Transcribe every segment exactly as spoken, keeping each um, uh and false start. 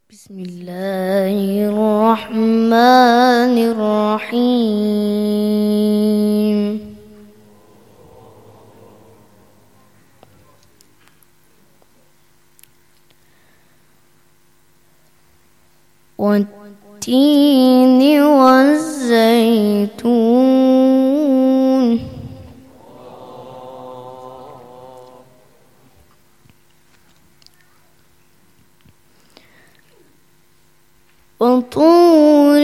بسم الله الرحمن الرحيم. والتين والزيتون وطور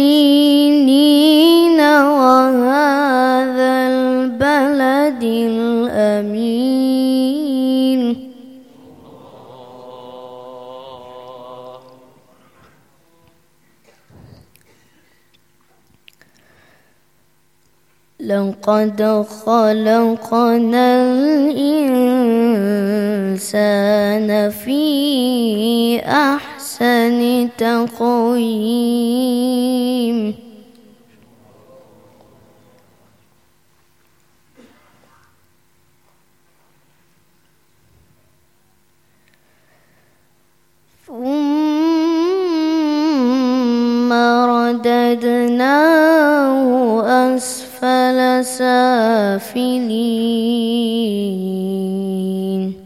سينين وهذا البلد الأمين. لقد خلقنا الإنسان في أحسن تقويم. ثم رددناه أسفل سافلين.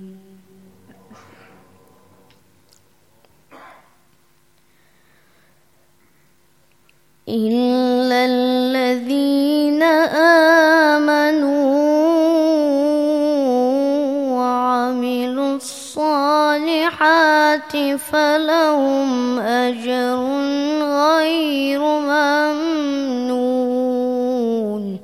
إلا الذين آمنوا وعملوا الصالحات فلهم أجر غير ممنون.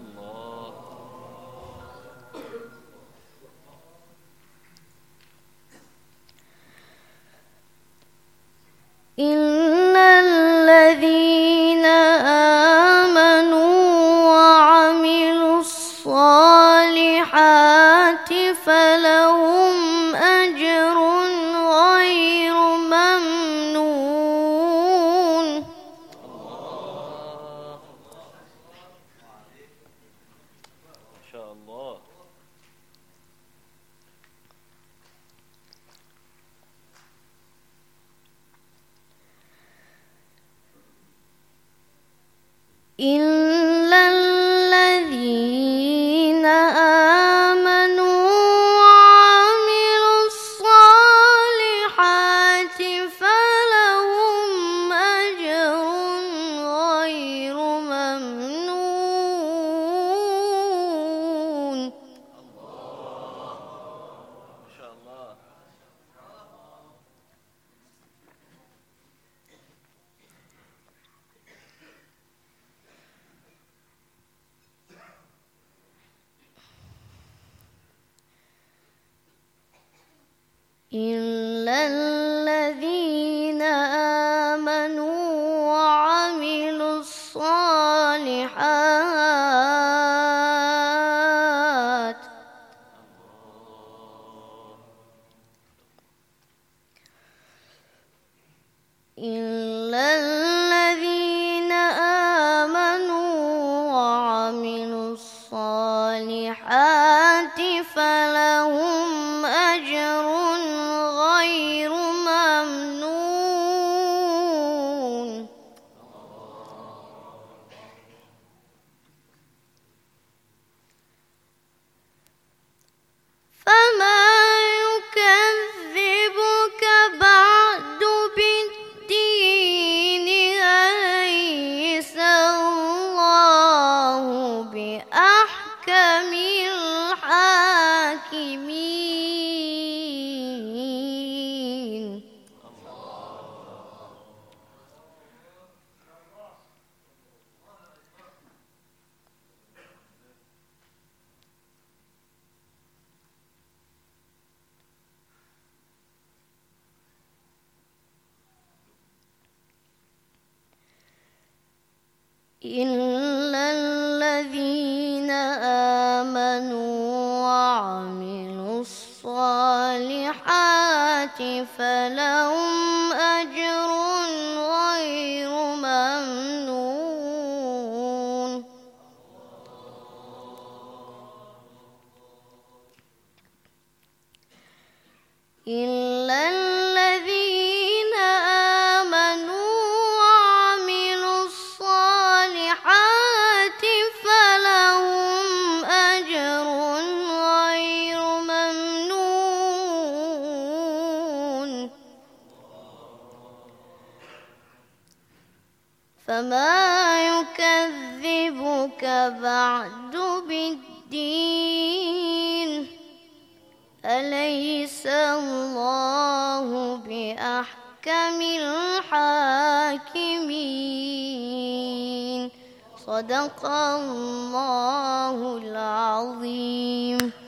إلا الذين آمنوا وعملوا الصالحات فلهم أجر غير ممنون. ما شاء الله. إلا الذين آمنوا وعملوا الصالحات فلهم أجر غير ممنون. ما شاء الله. إلا الذين آمنوا وعملوا الصالحات إلا الذين آمنوا وعملوا الصالحات فلهم أجر غير ممنون. فما يكذبك بعد بالدين أليس الله بأحكم الحاكمين. إلا الذين آمنوا وعملوا الصالحات فلهم أجر غير ممنون. إلا الذين فما يكذبك بعد بالدين أليس الله بأحكم الحاكمين صدق الله العظيم.